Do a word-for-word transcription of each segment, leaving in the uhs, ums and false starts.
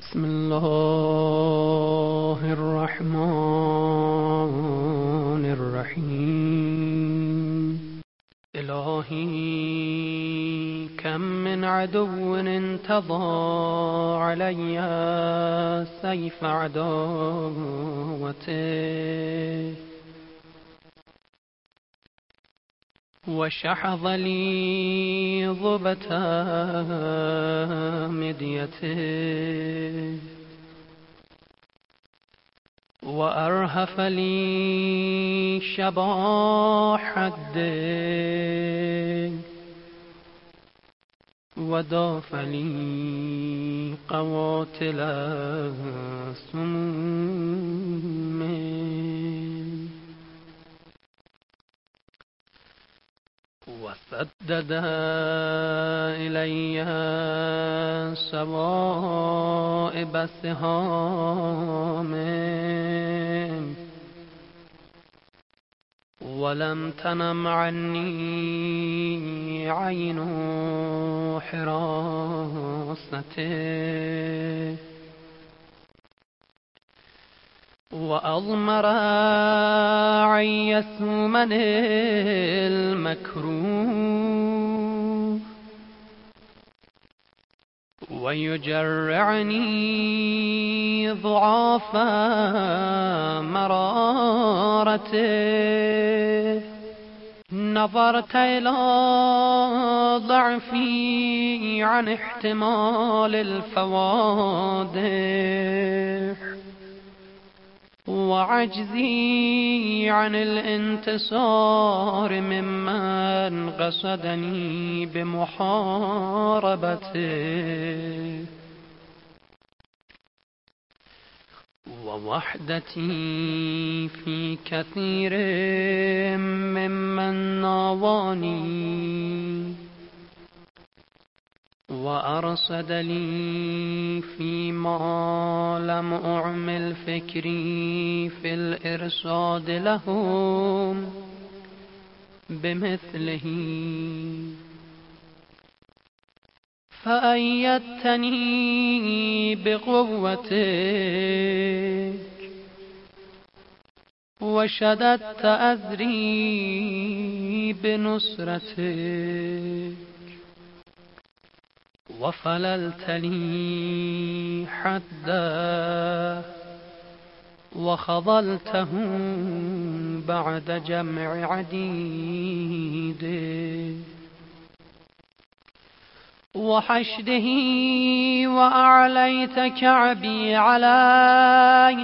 بسم الله الرحمن الرحیم. الهی کم من عدو انتظى علی سیف عداوته وشحذ لي ضبة مديته وأرهف لي شباح الدين وداف لي قواتل السموم وسدد إلي سوائب السهام ولم تنم عني عين حراسته وأضمر عي سومن المكروه ويجرعني ضعاف مرارته نظرت إلى ضعفي عن احتمال الفوادح وعجزي عن الانتصار ممن قصدني بمحاربته ووحدتي في كثير ممن ناواني وأرصد لي فيما لم أعمل فكري في الإرصاد لهم بمثله فأيدتني بقوتك وشددت أزري بنصرتك وفللت لي حدا وخضلته بعد جمع عديد وحشده وأعليت كعبي علي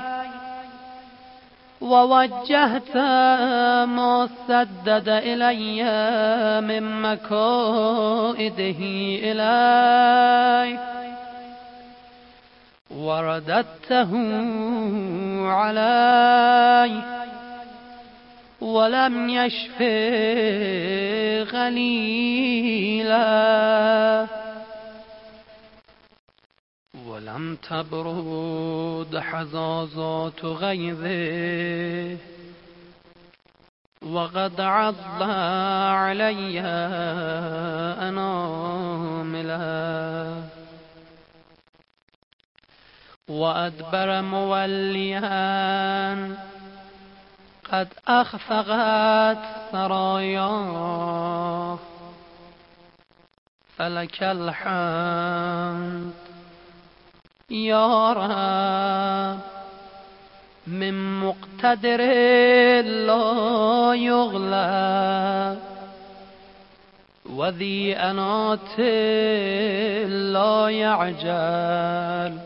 ووجهت ما سدد إلي من مكائده إلي ورددته علي ولم يشف غليلا ولم تبرد حزازات غيظه وقد عض علي أنامله وأدبر موليا قد أخفقت سراياه فلك الحمد يا رب من مقتدر لا يغلب وذي أنات لا يعجل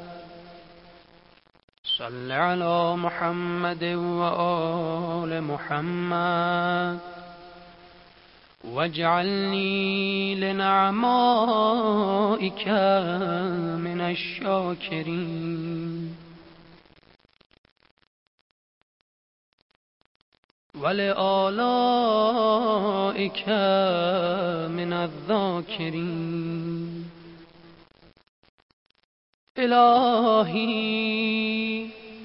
صل على محمد وآل محمد واجعلني لنعمائك من الشاكرين ولآلائك من الذاكرين. إلهي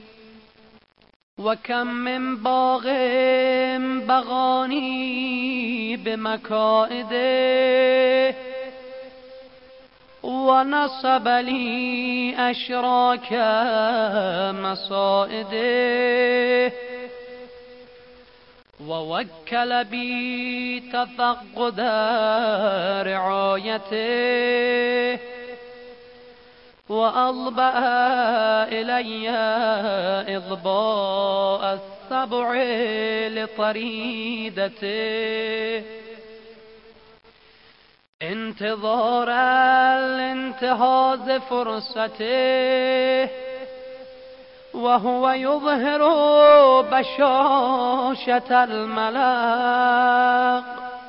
وكم من باغ بغاني بمكائده ونصب لي أشراك مصائده ووكل بي تفقد رعايته وأضبأ إلي إضباء السبع لطريدته انتظار الانتهاز فرصته وهو يظهر بشاشة الملاق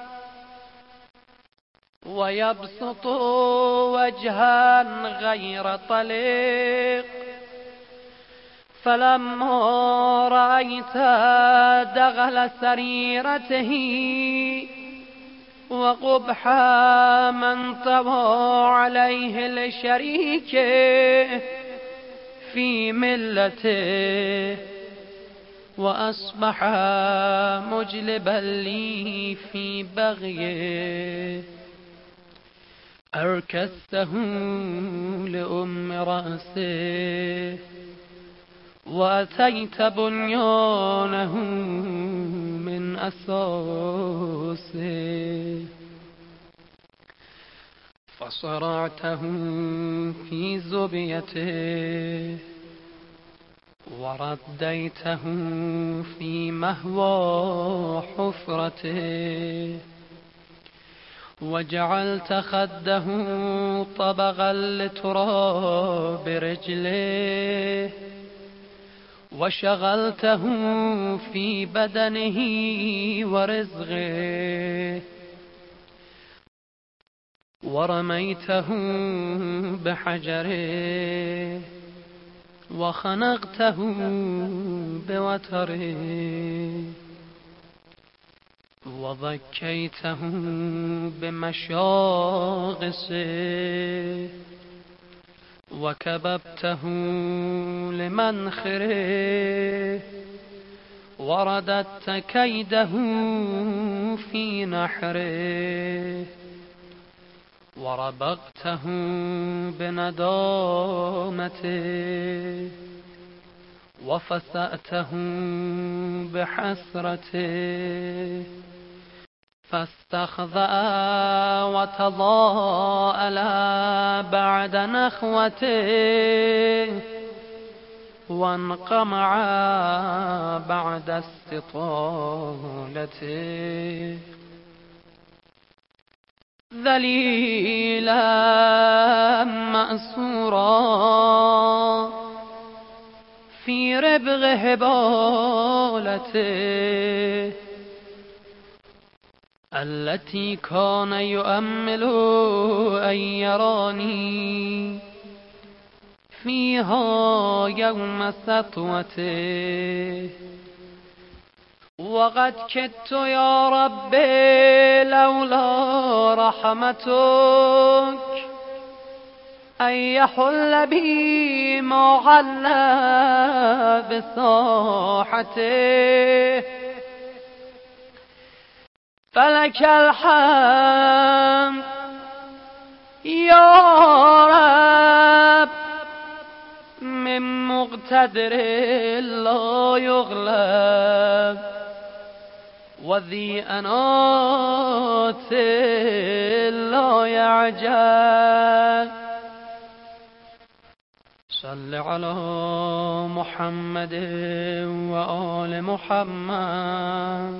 ويبسط وجها غير طليق فلما رأيت دغل سريرته وقبح من طوى عليه الشريك في ملته وأصبح مجلبا لي في بغيه أركسته لأم رأسه وأتيت بنيانه من أساسه فصرعته في زبيته ورديته في مهوى حفرته وجعلت خده طبغا لتراب رجله وشغلته في بدنه ورزقه ورميته بحجره وخنقته بوتره وضكيته بمشاغسه وكببته لمنخره ورددت كيده في نحره وربقته بندامته وفسأته بحسرته فاستخذأ وتضاءل بعد نخوته وانقمع بعد استطالته ذليلا مأسورا في ربغ هبالته التي كان يؤمل أن يراني فيها يوم سطوته وقد كدت يا رب لولا رحمتك أن يحل بي ما حل بساحته فلك الحمد يا رب من مقتدر لا يغلب وذي أنات لا يعجل صل على محمد وآل محمد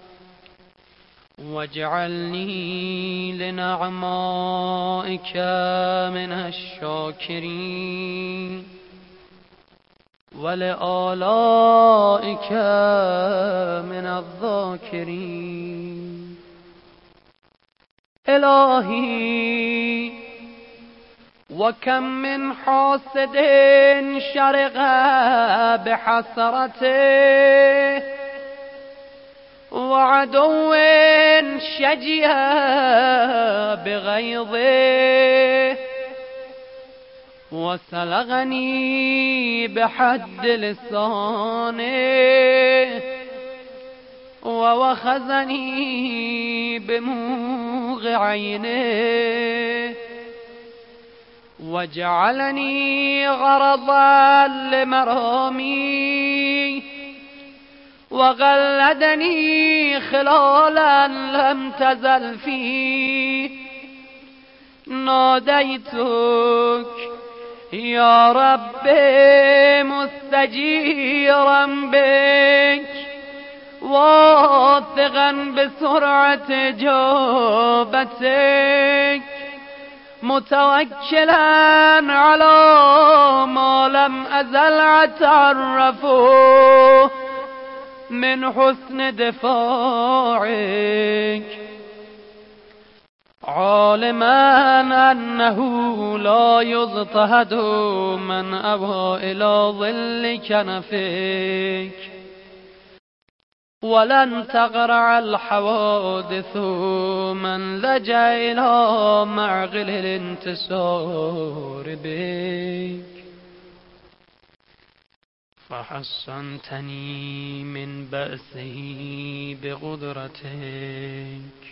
واجعلني لنعمائك من الشاكرين ولآلائك من الذاكرين. إلهي وكم من حاسد شرق بحسرته وعدو شجي بغيظه وسلغني بحد لسانه ووخزني بموغ عينه وجعلني غرضا لمرامي وغلدني خلالا لم تزل فيه. ناديتك يا رب مستجيرا بك واثقا بسرعة جوبتك متوكلا على ما لم أزل أتعرفه من حسن دفاعك، عالما أنه لا يضطهد من أبى إلى ظل كنفك، ولن تغرع الحوادث من لجأ إلى معقل الانتصار بك. فحصنتني من بأسه بقدرتك،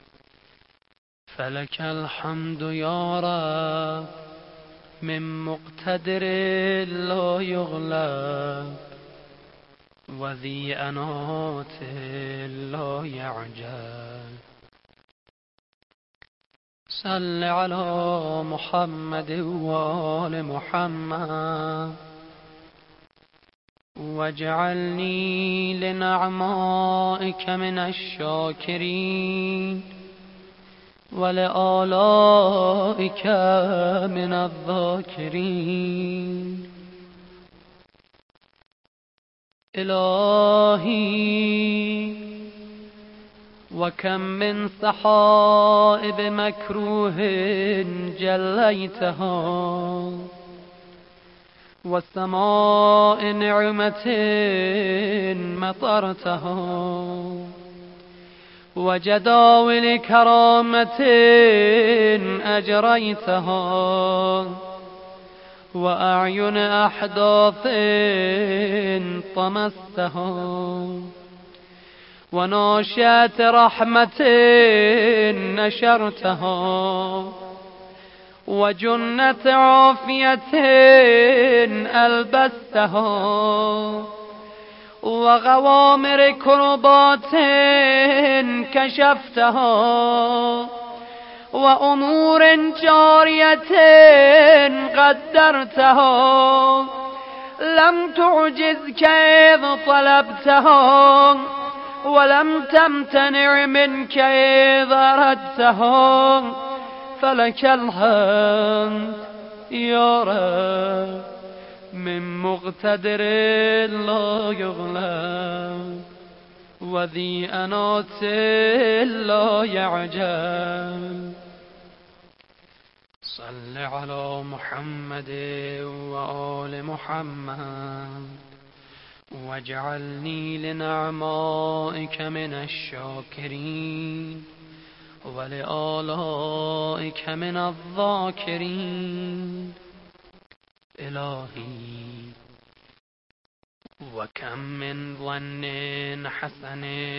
فلك الحمد يا رب من مقتدر لا يغلب وذي أنات لا يعجل. صل على محمد وآل محمد واجعلني لنعمائك من الشاكرين ولآلائك من الذاكرين. إلهي وكم من سحائب مكروه جليتها وسماء نعمة مطرتها وجداول كرامة أجريتها وأعين أحداث طمستها وناشئة رحمة نشرتها وجنة عافية ألبستها وغوامر كربات كشفتها وأمور جارية قدرتها لم تعجزك إذ طلبتها ولم تمتنع منك إذ أردتها. فلك الحمد يا رب من مقتدر لا يغلب وذي أنات لا يعجل. صل على محمد وآل محمد واجعلني لنعمائك من الشاكرين ولآلائك من الذاكرين. إلهي وكم من ظن حسن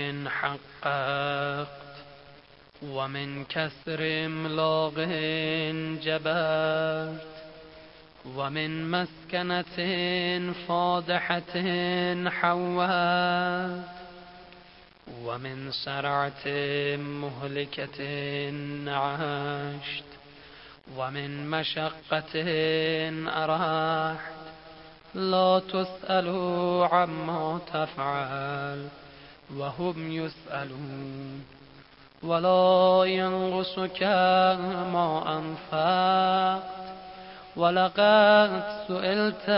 حققت ومن كسر املاق جبرت ومن مسكنة فاضحة حوت ومن سرعة مهلكة عشت ومن مشقة أرحت. لا تسأل عما تفعل وهم يسألون ولا ينقصك ما أنفقت ولقد سئلت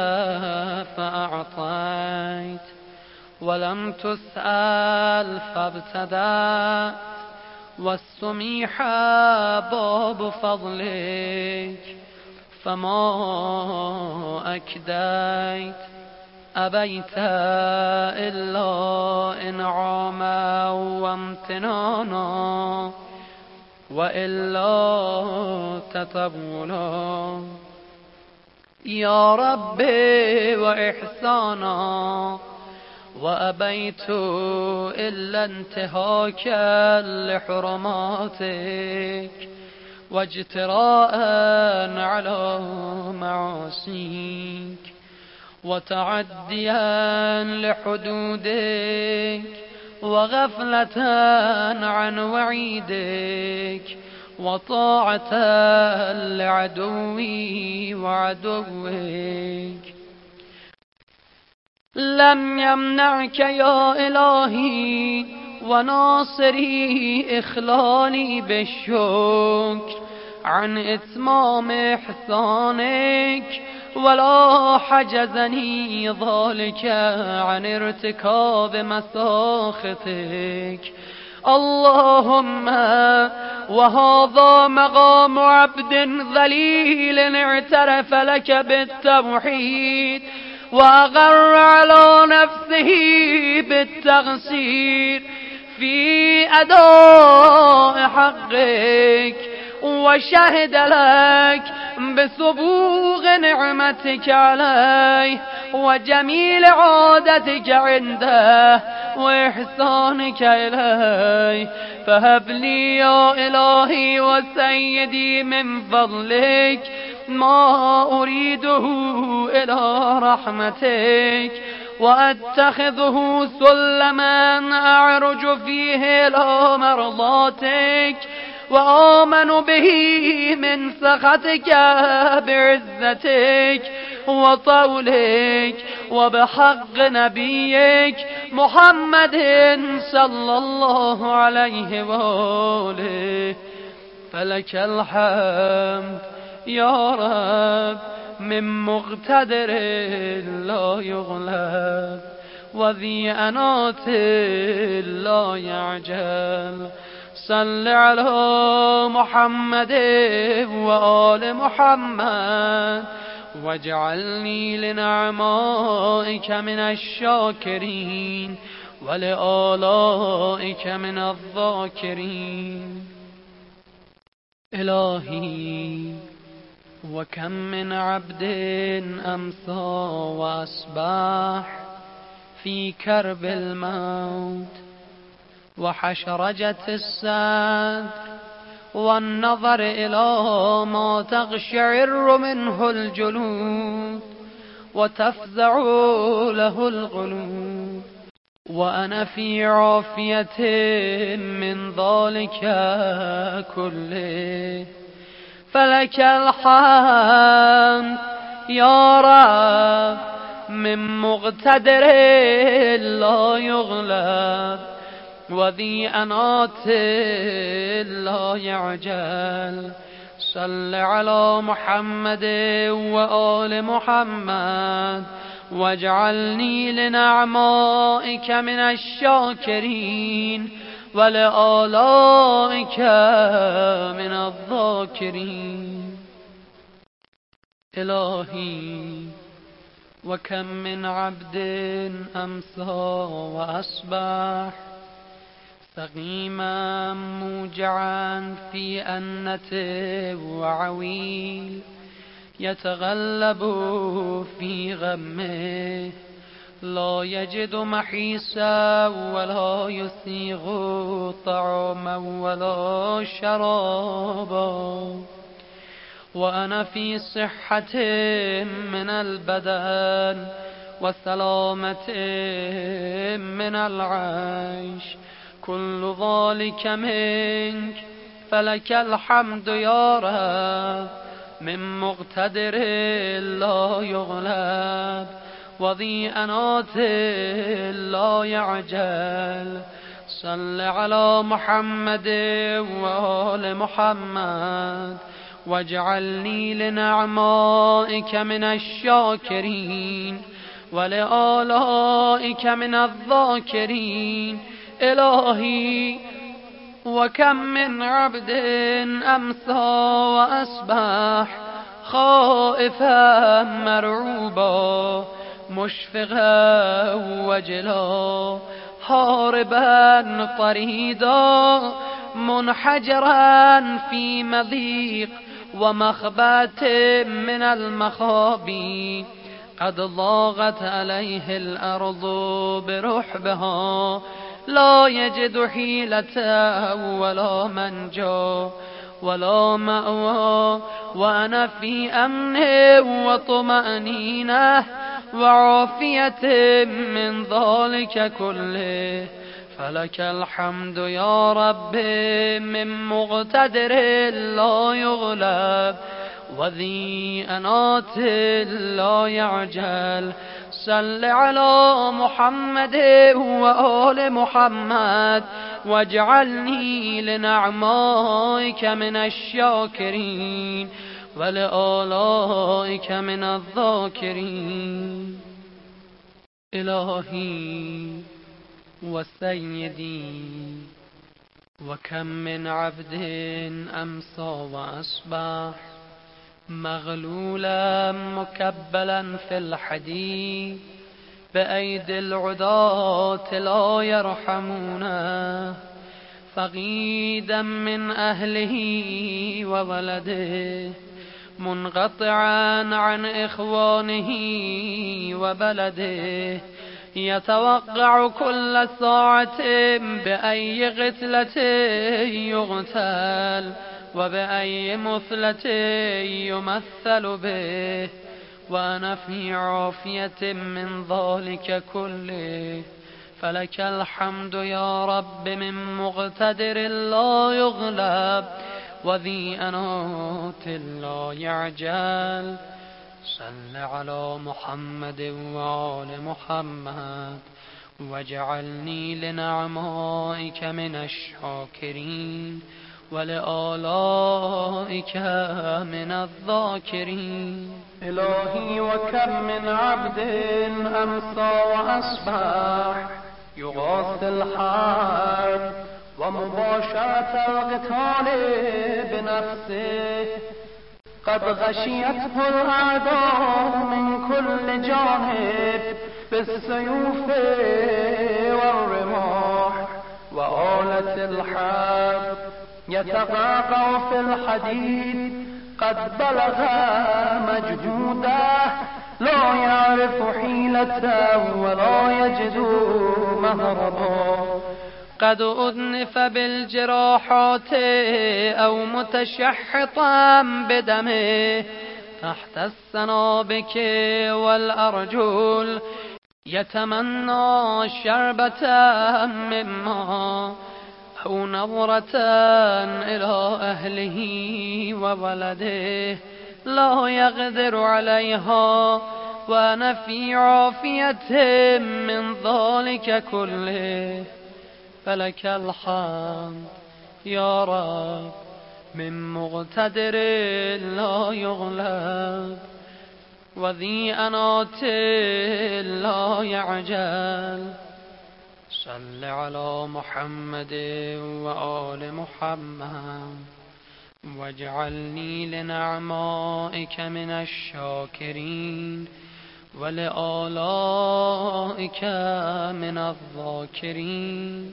فأعطيت ولم تسأل فابتدأت والسميح باب فضلك فما أكديت. أبيت إلا إنعاما وامتنانا وإلا تطولا يا ربي وإحسانا. وأبيت إلا انتهاكا لحرماتك واجتراء على معاصيك وتعديا لحدودك وغفلة عن وعيدك وطاعة لعدوي وعدوك. لم يمنعك يا إلهي وناصري إخلالي بالشكر عن إتمام إحسانك، ولا حجزني ذلك عن ارتكاب مساخطك. اللهم وهذا مقام عبد ذليل اعترف لك بالتوحيد وأغر على نفسه بالتقصير في أداء حقك، وشهد لك بسبوغ نعمتك عليه وجميل عادتك عنده وإحسانك إليه. فهب لي يا إلهي وسيدي من فضلك ما أريده إلى رحمتك، وأتخذه سلما أعرج فيه إلى مرضاتك، وآمن به من سخطك بعزتك وطولك، وبحق نبيك محمد صلى الله عليه وآله. فلك الحمد يا رب من مقتدر لا يغلب، وذي أنات لا يعجل. صل على محمد وآل محمد، واجعلني لنعمائك من الشاكرين ولآلائك من الذاكرين. إلهي وكم من عبد أمسى وأصبح في كرب الموت وحشرجة السد، والنظر إلى ما تقشعر منه الجلود وتفزع له القلوب، وأنا في عافية من ذلك كله. فلك الحمد يا رب من مقتدر لا يغلب، وذي أنات لا يعجل. صل على محمد وآل محمد، واجعلني لنعمائك من الشاكرين ولآلائك من الذاكرين. إلهي وكم من عبد أمسى وأصبح سقيما موجعا في أنة وعويل، يتغلب في غمه لا يجد محيصا ولا يسيغ طعاما ولا شرابا، وأنا في صحة من البدن وسلامة من العيش، كل ذلك منك. فلك الحمد يا رب من مقتدر لا يغلب، وذي أنات لا يعجل. صل على محمد وآل محمد، واجعلني لنعمائك من الشاكرين ولآلائك من الذاكرين. إلهي وكم من عبد أمسى وأصبح خائفا مرعوبا مشفقا وجلا هاربا طريدا منحجرا في مضيق ومخبات من المخابي، قد ضاقت عليه الأرض برحبها لا يجد حيلة ولا منجا، ولا مأوى، وأنا في أمن وطمأنينة وعافية من ذلك كله. فلك الحمد يا رب من مقتدر لا يغلب وذي أنات لا يعجل. صل على محمد وآل محمد واجعلني لنعمائك من الشاكرين ولآلائك من الذاكرين. إلهي وسيدي، وكم من عبد أمسى وأصبح مغلولا مكبلا في الحديد بأيدي العداة لا يرحمونه، فقيدا من أهله وولده، منقطعا عن إخوانه وبلده، يتوقع كل ساعة بأي غتلة يغتال وبأي مثلة يمثل به، وأنا في عافية من ذلك كله. فلك الحمد يا رب من مقتدر لا يغلب وذي أنات لا يعجل. صل على محمد وآل محمد واجعلني لنعمائك من الشاكرين ولآلائك من الذاكرين. إلهي وكم من عبد أمسى وأصبح يغاث الحرب ومباشرة القتال بنفسه، قد غشيته الأعداء من كل جانب بالسيوف والرماح وآلة الحرب، يتقاقع في الحديد قد بلغ مجهوده، لا يعرف حيلته ولا يجد مهربا، قد أذنف بالجراحات أو متشحطا بدمه تحت السنابك والأرجل، يتمنى شربة من ماء أو نظرة إلى أهله وولده، لا يقدر عليها، وأنا في عافية من ذلك كله. فلك الحمد يا رب من مقتدر لا يغلب وذي أنات لا يعجل. صل على محمد وآل محمد واجعلني لنعمائك من الشاكرين ولآلائك من الذاكرين.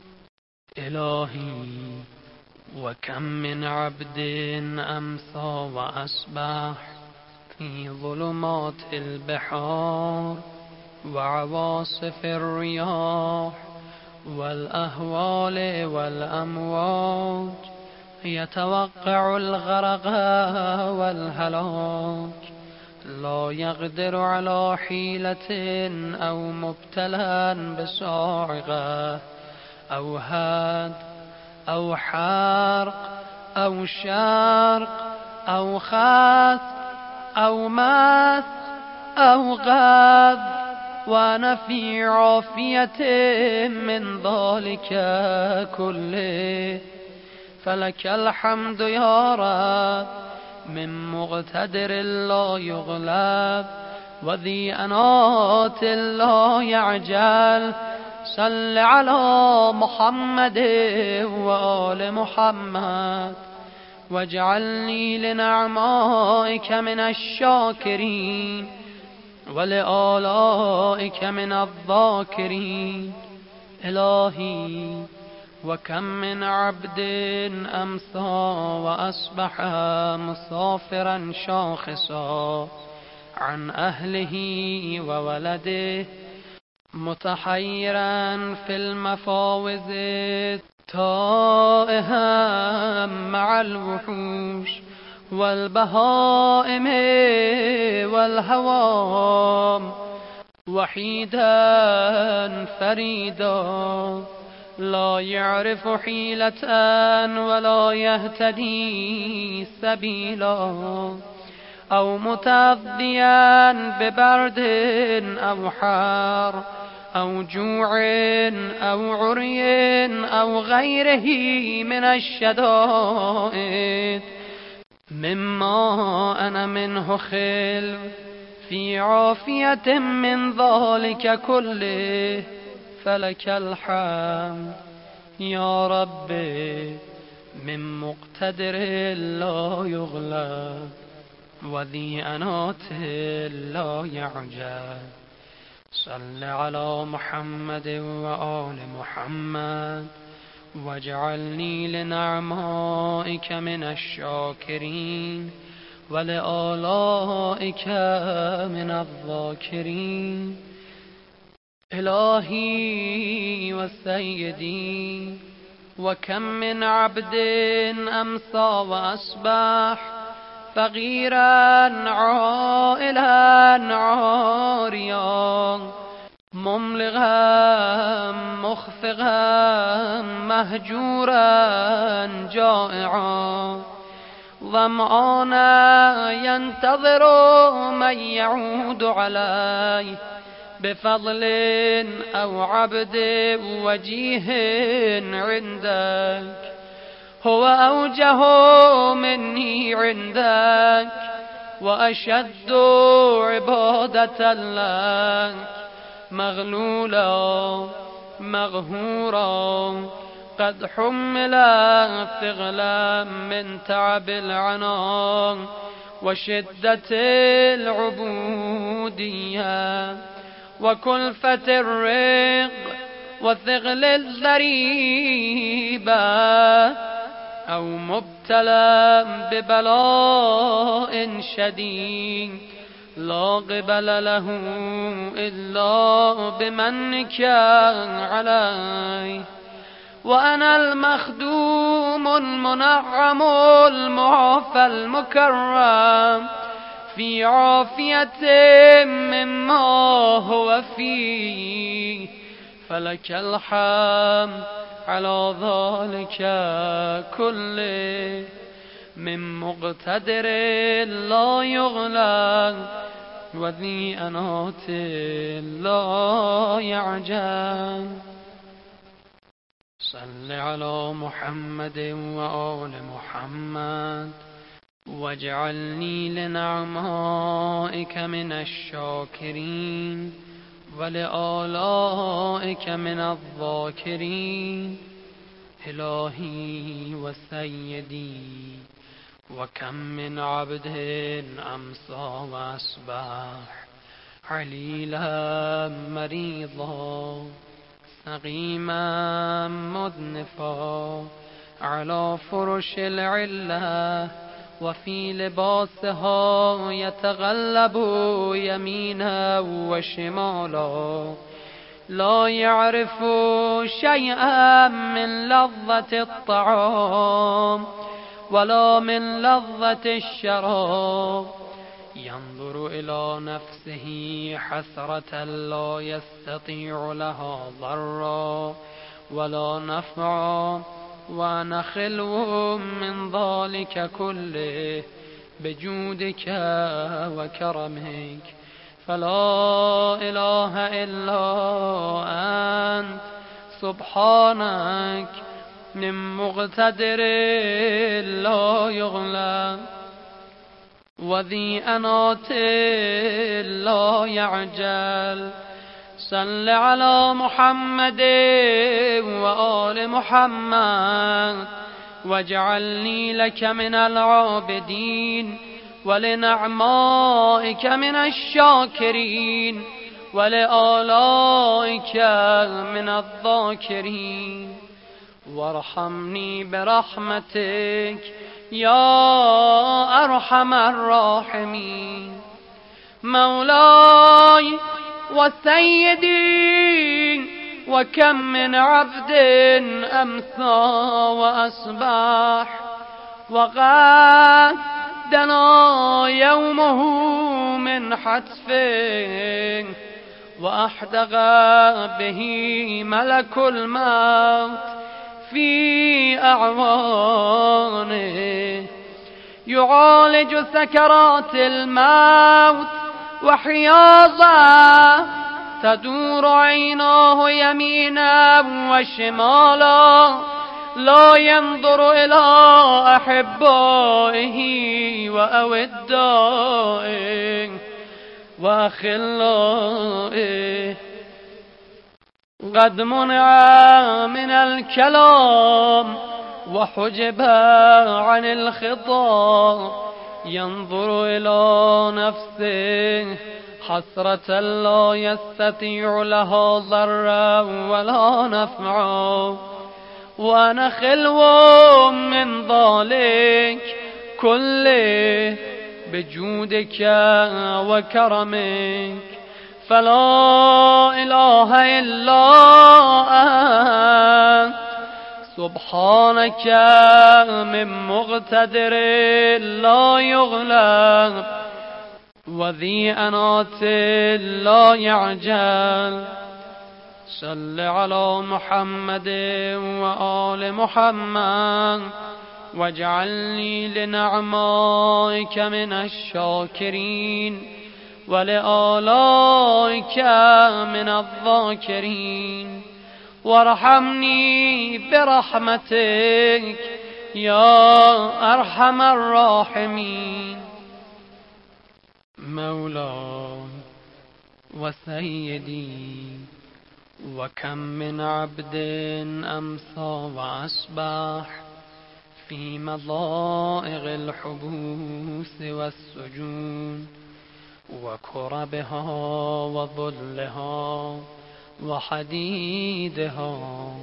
إلهي وكم من عبد أمسى وأصبح في ظلمات البحار وعواصف الرياح والأهوال والأمواج، يتوقع الغرق والهلاك، لا يقدر على حيلة أو مبتلا بصاعقة أو هاد أو حرق أو شرق أو خاث أو ماث أو غاث، وأنا في عافية من ذلك كله. فلك الحمد يا رب من مقتدر لا يغلب وذي أنات لا يعجل. صل على محمد وآل محمد واجعلني لنعمائك من الشاكرين ولآلائك من الذاكرين. إلهي وكم من عبد أمسى وأصبح مسافرا شاخصا عن أهله وولده، متحيرا في المفاوز تائها مع الوحوش والبهائم والهوام، وحيدا فريدا لا يعرف حيلة ولا يهتدي سبيلا، أو متغذيا ببرد أو حار أو جوع أو عري أو غيره من الشدائد مما أنا منه خلو، في عافية من ذلك كله، فلك الحمد يا ربي من مقتدر لا يغلب، وذي أنات لا يعجب. صل على محمد وآل محمد، واجعلني لنعمائك من الشاكرين، ولآلائك من الذاكرين. إلهي وسيدي، وكم من عبد أمسى وأصبح فقيرا عائلا عاريا، مملغا مخفقا مهجورا جائعا، ظمآنا ينتظر من يعود عليه بفضل أو عبد وجيه عندك، هو أوجه مني عندك وأشد عبادة لك، مغلولا مغهورا قد حمل ثقلا من تعب العناء وشدة العبودية وكلفة الرق وثقل الضريبة، أو مبتلى ببلاء شديد لا قبل له إلا بمنك علي، وأنا المخدوم المنعم المعافى المكرم في عافية مما هو فيه، فلك الحمد على ذلك كله، من مقتدر لا يغلب، وذي أنات لا يعجب. صل على محمد وآل محمد، واجعلني لنعمائك من الشاكرين، ولآلائك من الذاكرين. إلهي وسيدي، وكم من عبد أمسى وأصبح عليلا مريضا سقيما مذنفا على فرش العلة، وفي لباسها يتغلب يمينا وشمالا، لا يعرف شيئا من لذة الطعام ولا من لذة الشراب، ينظر إلى نفسه حسرة لا يستطيع لها ضرا ولا نفعا، وأنا خلو من ذلك كله بجودك وكرمك، فلا إله إلا أنت سبحانك من مقتدر لا يغلب، وذي أنات لا يعجل. صل على محمد وآل محمد، واجعلني لك من العابدين، ولنعمائك من الشاكرين، ولآلائك من الذاكرين. وارحمني برحمتك يا أرحم الراحمين. مولاي وسيدي وكم من عبد أمسى وأصبح وقد دنا يومه من حتف وأحدق به ملك الموت في أعوانه يعالج سكرات الموت وحياضا تدور عيناه يمينا وشمالا لا ينظر إلى أحبائه وأودائه وأخلائه قد منع من الكلام وحجب عن الخطاب ينظر إلى نفسه حسرة لا يستطيع لها ضرا ولا نفعا وأنا خلو من ذلك كله بجودك وكرمك فلا إله إلا أنت سبحانك من مقتدر لا يغلب وذي أنات لا يعجل صل على محمد وآل محمد واجعلني لنعمائك من الشاكرين ولآلائك من الذاكرين وارحمني برحمتك يا أرحم الراحمين. مولاي وسيدي وكم من عبد أمسى وأصبح في مضائق الحبوس والسجون وكربها وظلها وحديدها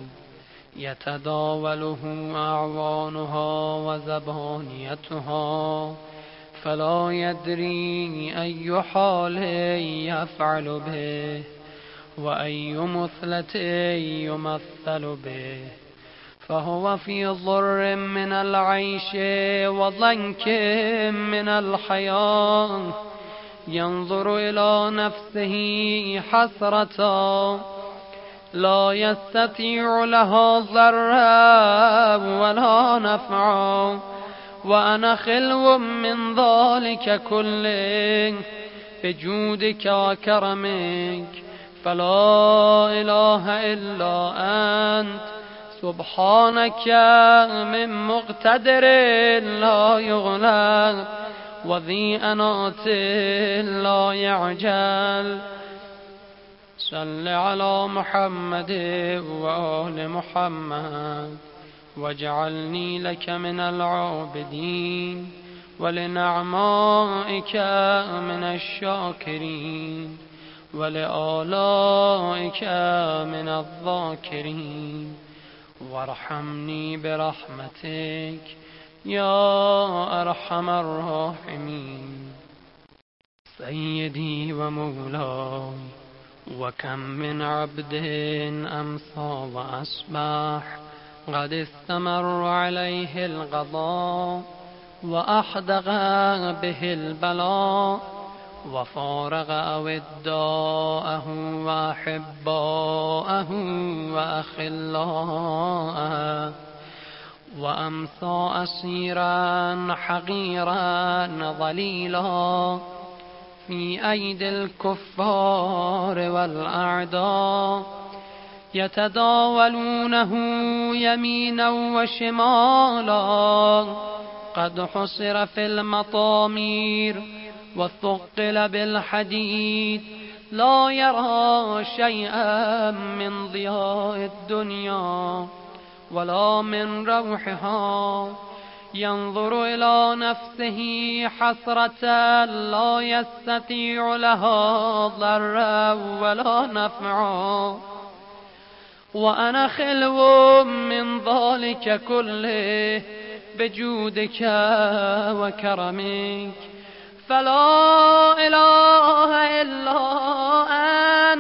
يتداوله أعوانها وزبانيتها فلا يدري أي حال يفعل به وأي مثلة يمثل به فهو في ضر من العيش وضنك من الحياة ينظر إلى نفسه حسرة لا يستطيع لها ضرا ولا نفعا وأنا خلو من ذلك كله بجودك وكرمك فلا إله إلا أنت سبحانك من مقتدر لا يغلب وذي أنات لا يعجل صل على محمد وآل محمد واجعلني لك من العابدين ولنعمائك من الشاكرين ولآلائك من الذاكرين وارحمني برحمتك يا أرحم الراحمين. سيدي ومولاي وكم من عبد أمسى وأصبح قد استمر عليه القضاء وأحدق به البلاء وفارق أوداءه وأحباءه وأخلاءه وأمسى أسيرا حقيرا ضليلا في أيدي الكفار والأعداء يتداولونه يمينا وشمالا قد حصر في المطامير وثقل بالحديد لا يرى شيئا من ضياء الدنيا ولا من روحها ينظر إلى نفسه حسرة لا يستطيع لها ضرا ولا نفعا وأنا خلو من ذلك كله بجودك وكرمك فلا إله إلا أنت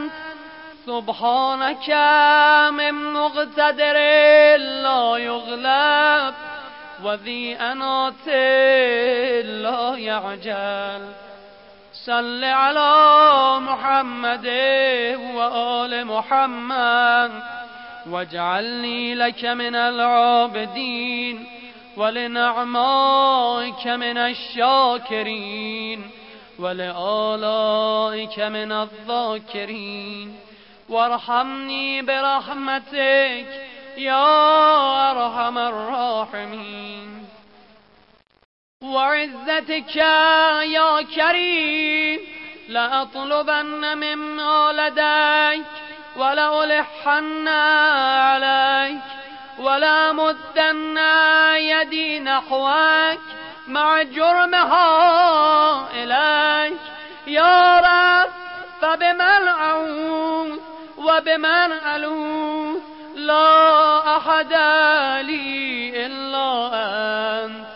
سبحانك من مقتدر لا يغلب وذي أنات لا يعجل صل على محمد وآل محمد واجعلني لك من العابدين ولنعمائك من الشاكرين ولآلائك من الذاكرين وارحمني برحمتك يا أرحم الراحمين وعزتك يا كريم لأطلبن مما لديك ولألحن عليك ولا مدن يدي نحوك مع جرمها إليك يا رب فبمن أعوذ وبمن ألوذ لا أحد لي إلا أنت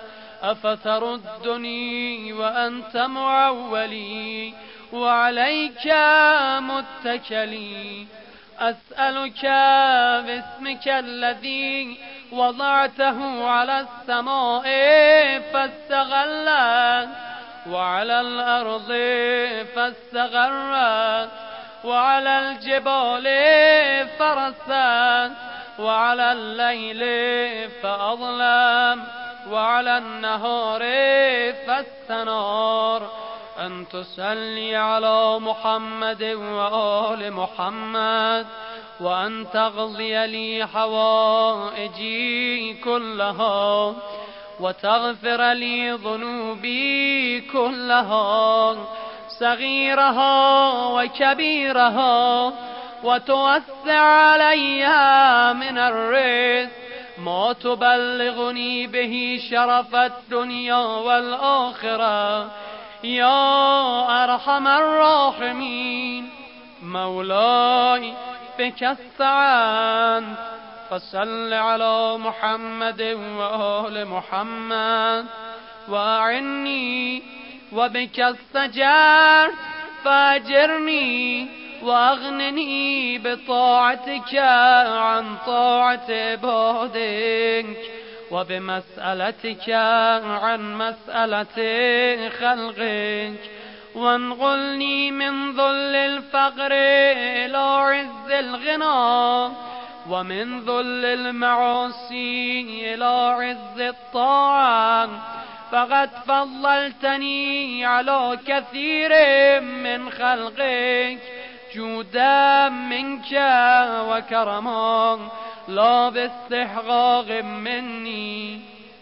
أفتردني وأنت معولي وعليك متكلي أسألك باسمك الذي وضعته على السماء فاستغلت وعلى الأرض فاستغرت وعلى الجبال فرست وعلى الليل فأظلم وعلى النهار فاستنار أن تصلي على محمد وآل محمد وأن تقضي لي حوائجي كلها وتغفر لي ذنوبي كلها صغيرها وكبيرها وتوسع علي من الرزق ما تبلغني به شرف الدنيا والآخرة يا أرحم الراحمين مولاي بك استعنت فصل على محمد وآل محمد وأعني وبك استجرت فأجرني وأغنني بطاعتك عن طاعة عبادك وبمسألتك عن مسألة خلقك وانقلني من ذل الفقر إلى عز الغنى ومن ذل المعاصي إلى عز الطاعة فقد فضلتني على كثير من خلقك جودا منك وكرما لا باستحقاق مني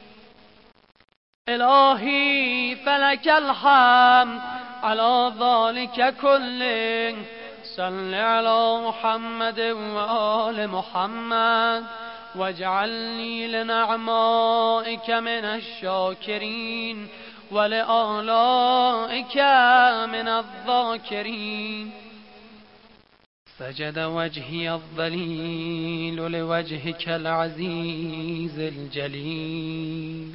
إلهي فلك الحمد على ذلك كله صل على محمد وآل محمد واجعلني لنعمائك من الشاكرين ولآلائك من الذاكرين سجد وجهي الذليل لوجهك العزيز الجليل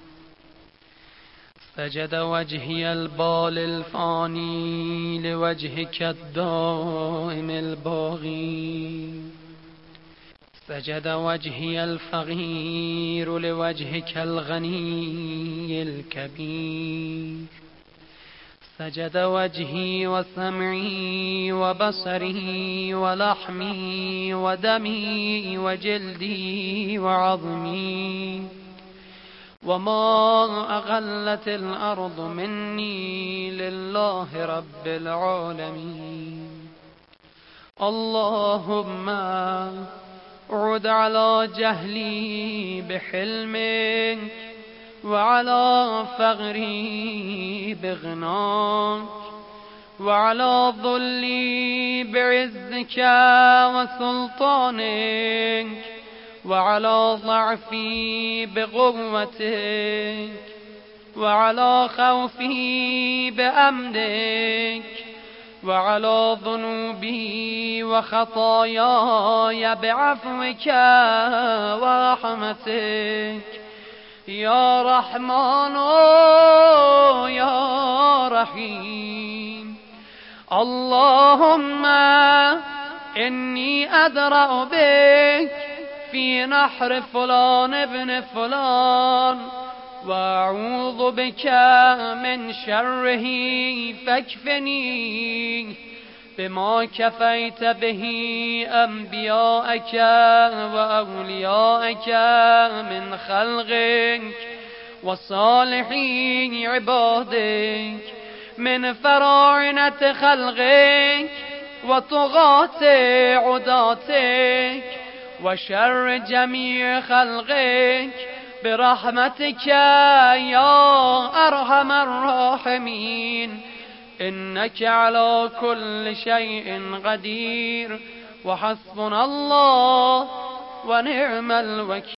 سجد وجهي البال الفاني لوجهك الدائم الباغي سجد وجهي الفقير لوجهك الغني الكبير سجد وجهي وسمعي وبصري ولحمي ودمي وجلدي وعظمي وما أغلت الأرض مني لله رب العالمين اللهم عد على جهلي بحلمك وعلى فقري بغناك وعلى ذلي بعزك وسلطانك وعلى ضعفي بقوتك وعلى خوفي بأمنك وعلى ذنوبي وخطاياي بعفوك ورحمتك يا رحمن يا رحيم اللهم إني أدرأ بك في نحر فلان ابن فلان وأعوذ بك من شره فاكفني بما كفيت به أنبياءك وأولياءك من خلقك وصالحي عبادك من فراعنة خلقك وطغاة عداتك وشر جميع خلقك برحمتك يا أرحم الراحمين إنك على كل شيء قدير وحسبنا الله ونعم الوكيل.